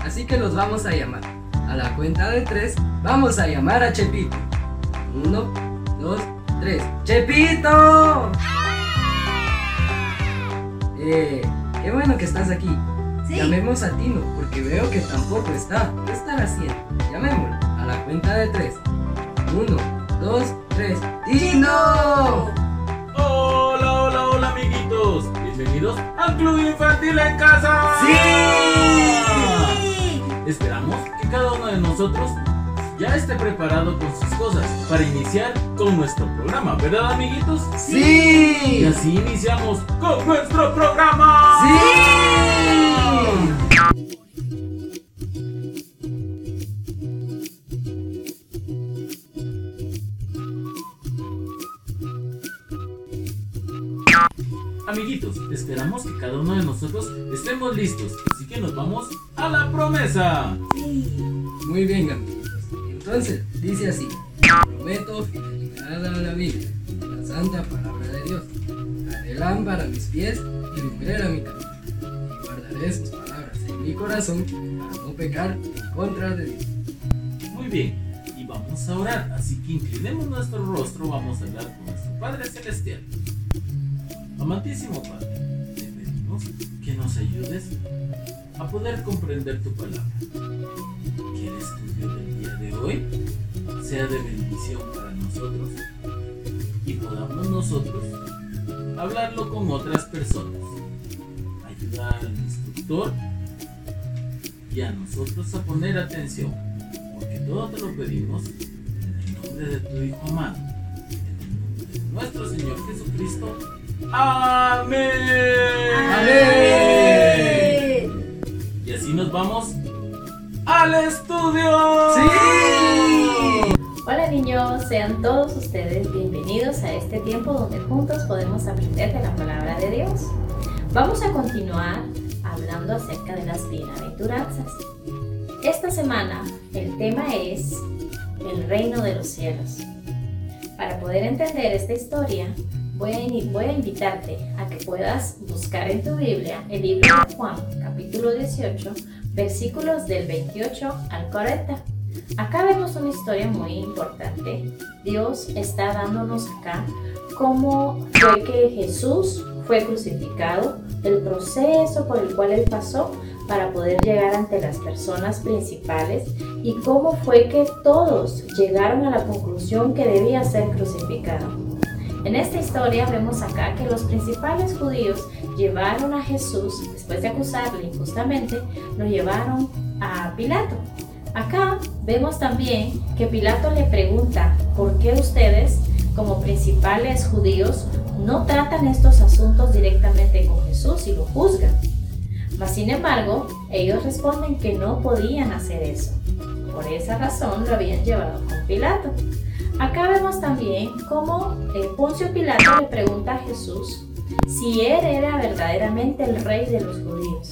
así que los vamos a llamar. A la cuenta de 3, vamos a llamar a Chepito. 1, 2, 3. ¡Chepito! Qué bueno que estás aquí. Sí. Llamemos a Tino, porque veo que tampoco está. ¿Qué estará haciendo? Llamémoslo. A la cuenta de 3. 1, 2, 3. ¡Tino! Hola amiguitos. Bienvenidos al Club Infantil en Casa. ¡Sí! Esperamos que cada uno de nosotros ya esté preparado con sus cosas para iniciar con nuestro programa, ¿verdad, amiguitos? ¡Sí! Y así iniciamos con nuestro programa. ¡Sí! Amiguitos, esperamos que cada uno de nosotros estemos listos, así que nos vamos a la promesa. Muy bien, amigos. Entonces, dice así: prometo fidelidad a la Biblia, la santa palabra de Dios. Haré lámpara a mis pies y lumbrera mi camino. Y guardaré sus palabras en mi corazón para no pecar en contra de Dios. Muy bien, y vamos a orar, así que inclinemos nuestro rostro, vamos a hablar con nuestro Padre Celestial. Amantísimo Padre, te pedimos que nos ayudes a poder comprender tu palabra. Que el estudio del día de hoy sea de bendición para nosotros y podamos nosotros hablarlo con otras personas. Ayuda al instructor y a nosotros a poner atención, porque todo te lo pedimos en el nombre de tu Hijo amado, en el nombre de nuestro Señor Jesucristo. ¡Amén! ¡Amén! Y así nos vamos al estudio. ¡Sí! Hola niños, sean todos ustedes bienvenidos a este tiempo donde juntos podemos aprender de la palabra de Dios. Vamos a continuar hablando acerca de las bienaventuranzas. Esta semana el tema es el reino de los cielos. Para poder entender esta historia, voy a invitarte a que puedas buscar en tu Biblia el libro de Juan, capítulo 18, versículos del 28 al 40. Acá vemos una historia muy importante. Dios está dándonos acá cómo fue que Jesús fue crucificado, el proceso por el cual Él pasó para poder llegar ante las personas principales y cómo fue que todos llegaron a la conclusión que debía ser crucificado. En esta historia vemos acá que los principales judíos llevaron a Jesús, después de acusarle injustamente, lo llevaron a Pilato. Acá vemos también que Pilato le pregunta: ¿por qué ustedes, como principales judíos, no tratan estos asuntos directamente con Jesús y lo juzgan? Mas sin embargo, ellos responden que no podían hacer eso. Por esa razón lo habían llevado con Pilato. Acá vemos también cómo Poncio Pilato le pregunta a Jesús si él era verdaderamente el rey de los judíos.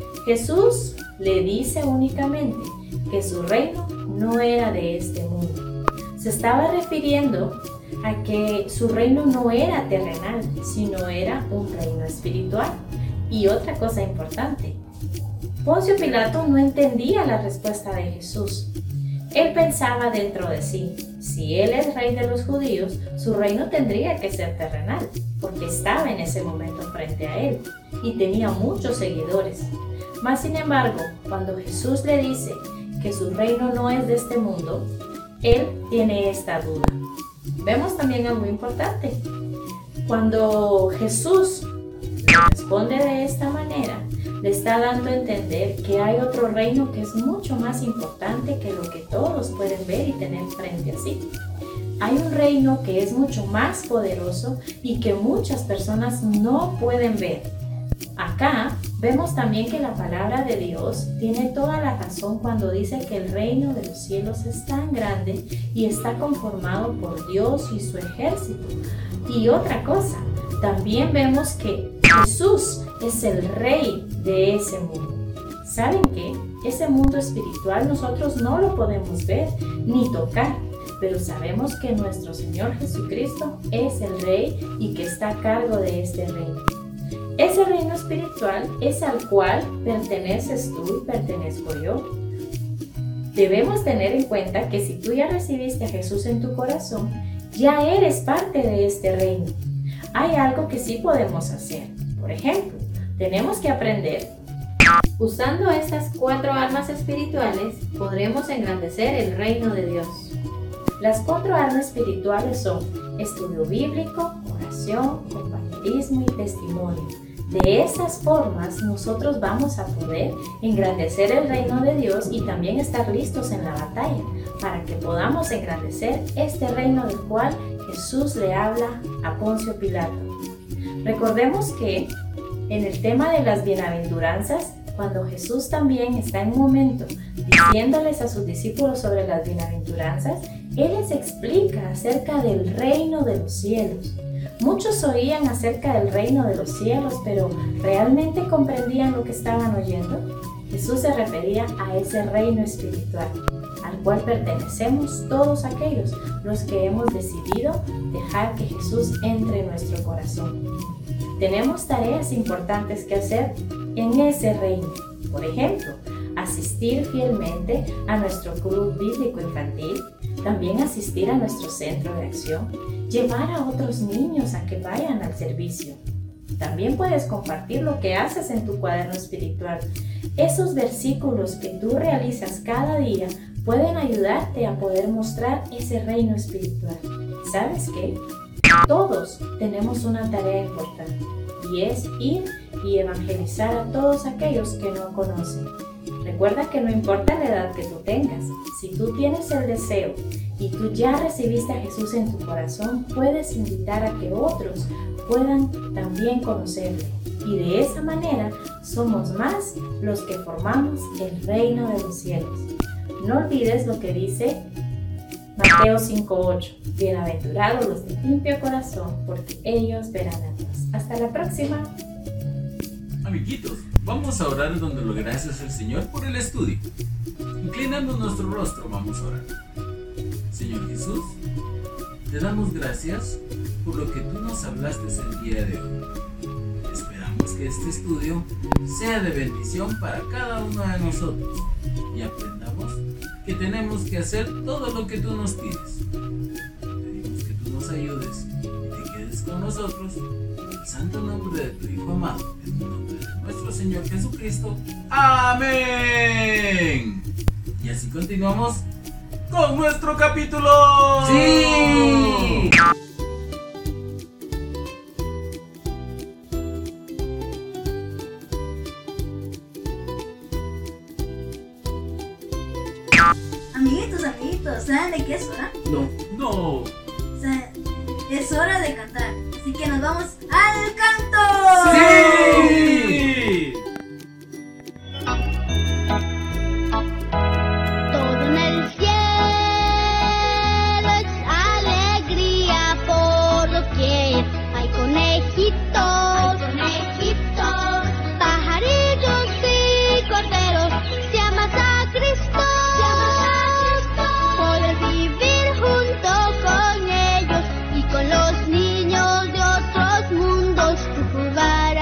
Jesús le dice únicamente que su reino no era de este mundo. Se estaba refiriendo a que su reino no era terrenal, sino era un reino espiritual. Y otra cosa importante, Poncio Pilato no entendía la respuesta de Jesús. Él pensaba dentro de sí: si él es rey de los judíos, su reino tendría que ser terrenal, porque estaba en ese momento frente a él y tenía muchos seguidores. Mas sin embargo, cuando Jesús le dice que su reino no es de este mundo, él tiene esta duda. Vemos también algo importante. Cuando Jesús responde de esta manera, le está dando a entender que hay otro reino que es mucho más importante que lo que todos pueden ver y tener frente a sí. Hay un reino que es mucho más poderoso y que muchas personas no pueden ver. Acá vemos también que la palabra de Dios tiene toda la razón cuando dice que el reino de los cielos es tan grande y está conformado por Dios y su ejército. Y otra cosa, también vemos que Jesús es el rey de ese mundo. ¿Saben qué? Ese mundo espiritual nosotros no lo podemos ver ni tocar, pero sabemos que nuestro Señor Jesucristo es el rey y que está a cargo de este reino. Ese reino espiritual es al cual perteneces tú y pertenezco yo. Debemos tener en cuenta que si tú ya recibiste a Jesús en tu corazón, ya eres parte de este reino. Hay algo que sí podemos hacer. Por ejemplo, tenemos que aprender. Usando estas 4 armas espirituales, podremos engrandecer el reino de Dios. Las 4 armas espirituales son estudio bíblico, oración, compañerismo y testimonio. De esas formas, nosotros vamos a poder engrandecer el reino de Dios y también estar listos en la batalla para que podamos engrandecer este reino del cual Jesús le habla a Poncio Pilato. Recordemos que en el tema de las bienaventuranzas, cuando Jesús también está en un momento diciéndoles a sus discípulos sobre las bienaventuranzas, Él les explica acerca del reino de los cielos. Muchos oían acerca del reino de los cielos, pero ¿realmente comprendían lo que estaban oyendo? Jesús se refería a ese reino espiritual, al cual pertenecemos todos aquellos los que hemos decidido dejar que Jesús entre en nuestro corazón. Tenemos tareas importantes que hacer en ese reino. Por ejemplo, asistir fielmente a nuestro club bíblico infantil, también asistir a nuestro centro de acción, llevar a otros niños a que vayan al servicio. También puedes compartir lo que haces en tu cuaderno espiritual. Esos versículos que tú realizas cada día pueden ayudarte a poder mostrar ese reino espiritual. ¿Sabes qué? Todos tenemos una tarea importante y es ir y evangelizar a todos aquellos que no conocen. Recuerda que no importa la edad que tú tengas, si tú tienes el deseo y tú ya recibiste a Jesús en tu corazón, puedes invitar a que otros puedan también conocerle. Y de esa manera somos más los que formamos el reino de los cielos. No olvides lo que dice Mateo 5:8. Bienaventurados los de limpio corazón, porque ellos verán a Dios. Hasta la próxima. Amiguitos, vamos a orar donde lo gracias al Señor por el estudio. Inclinando nuestro rostro, vamos a orar. Señor Jesús, te damos gracias por lo que tú nos hablaste el día de hoy. Esperamos que este estudio sea de bendición para cada uno de nosotros y aprendamos que tenemos que hacer todo lo que tú nos pides. Pedimos que tú nos ayudes y te quedes con nosotros en el santo nombre de tu Hijo amado, en el nombre de nuestro Señor Jesucristo. ¡Amén! Y así continuamos con nuestro capítulo. ¡Sí! Amiguitos, ¿saben de qué es hora? No. O sea, es hora de cantar. Así que nos vamos al canto. ¡Sí! Todo en el cielo es alegría por doquier. Hay conejitos, pajarillos y corderos. Si amas a Cristo, puedes vivir junto con ellos y con los niños de otros mundos. Tú jugarás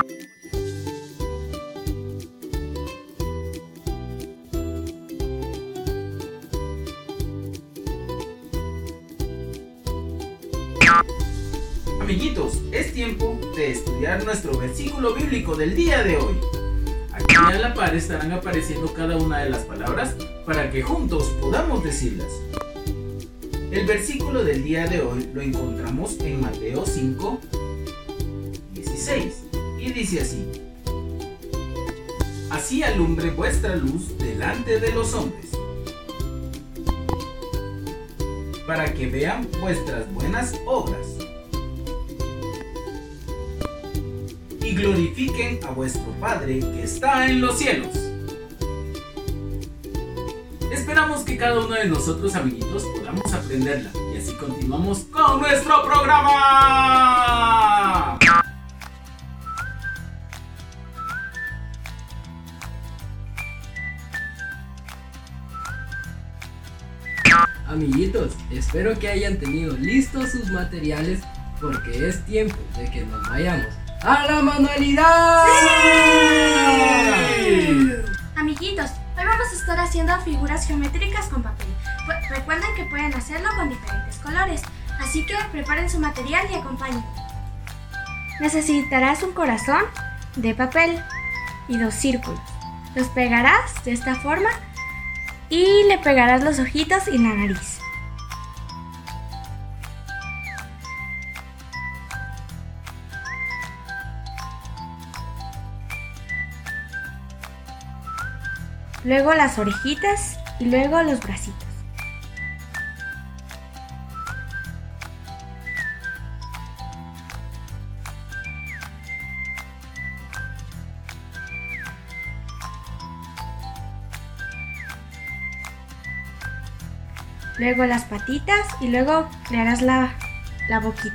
Amiguitos, es tiempo de estudiar nuestro versículo bíblico del día de hoy. Aquí a la par estarán apareciendo cada una de las palabras para que juntos podamos decirlas. El versículo del día de hoy lo encontramos en Mateo 5, 16 y dice así: Así alumbre vuestra luz delante de los hombres, para que vean vuestras buenas obras y glorifiquen a vuestro Padre que está en los cielos. Esperamos que cada uno de nosotros, amiguitos, podamos aprenderla y así continuamos con nuestro programa. Amiguitos, espero que hayan tenido listos sus materiales porque es tiempo de que nos vayamos ¡a la manualidad! ¡Sí! Amiguitos, hoy vamos a estar haciendo figuras geométricas con papel. Recuerden que pueden hacerlo con diferentes colores, así que preparen su material y acompañen. Necesitarás un corazón de papel y 2 círculos. Los pegarás de esta forma y le pegarás los ojitos y la nariz. Luego las orejitas y luego los bracitos. Luego las patitas y luego le harás la boquita.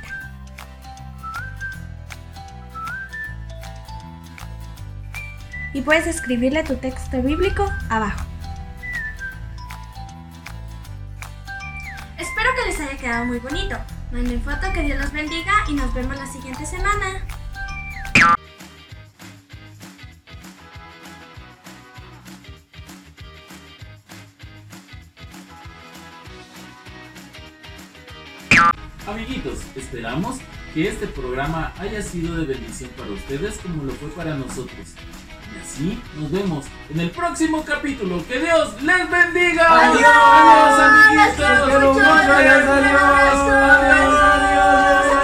Y puedes escribirle tu texto bíblico abajo. Espero que les haya quedado muy bonito. Manden foto, que Dios los bendiga y nos vemos la siguiente semana. Amiguitos, esperamos que este programa haya sido de bendición para ustedes como lo fue para nosotros. Y así nos vemos en el próximo capítulo. ¡Que Dios les bendiga! ¡Adiós! ¡Adiós, amiguitos! ¡Los quiero mucho! ¡Adiós! ¡Adiós! ¡Adiós!